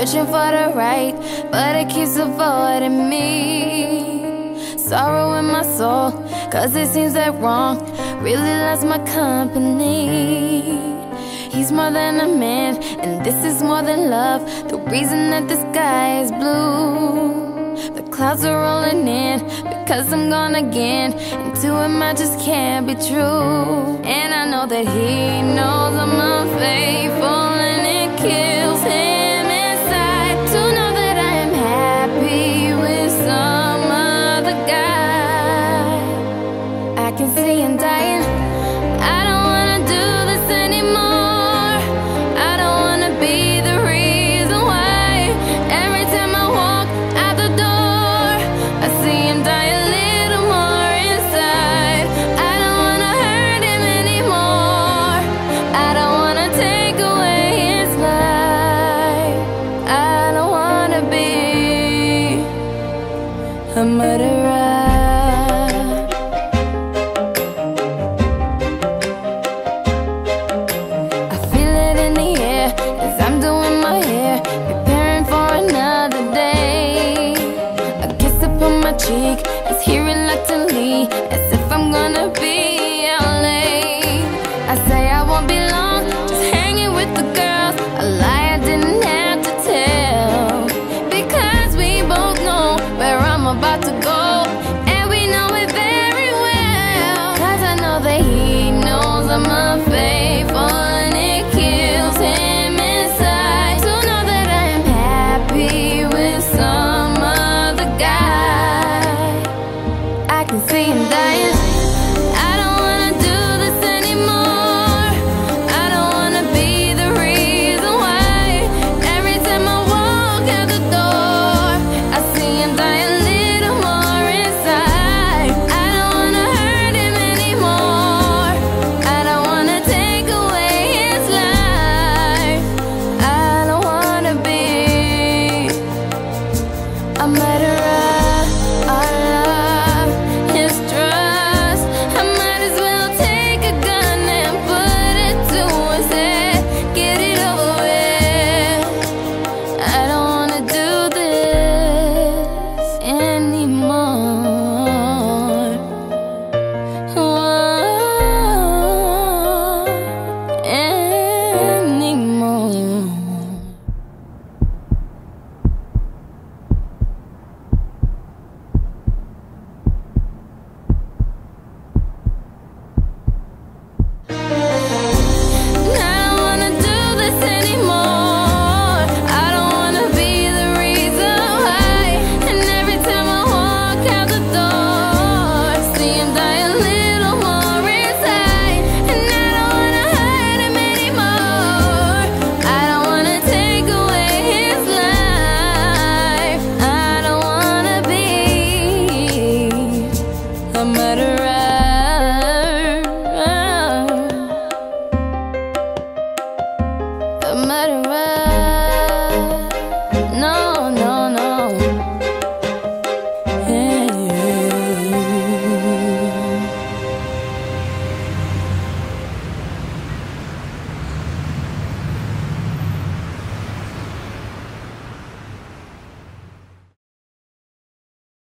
searching for the right, but it keeps avoiding me. Sorrow in my soul, cause it seems that wrong really loves my company. He's more than a man, and this is more than love. The reason that the sky is blue, the clouds are rolling in, because I'm gone again, and to him I just can't be true. And I know that he knows I'm unfaithful, and it kills him inside to know that I am happy with some other guy. I can see him dying,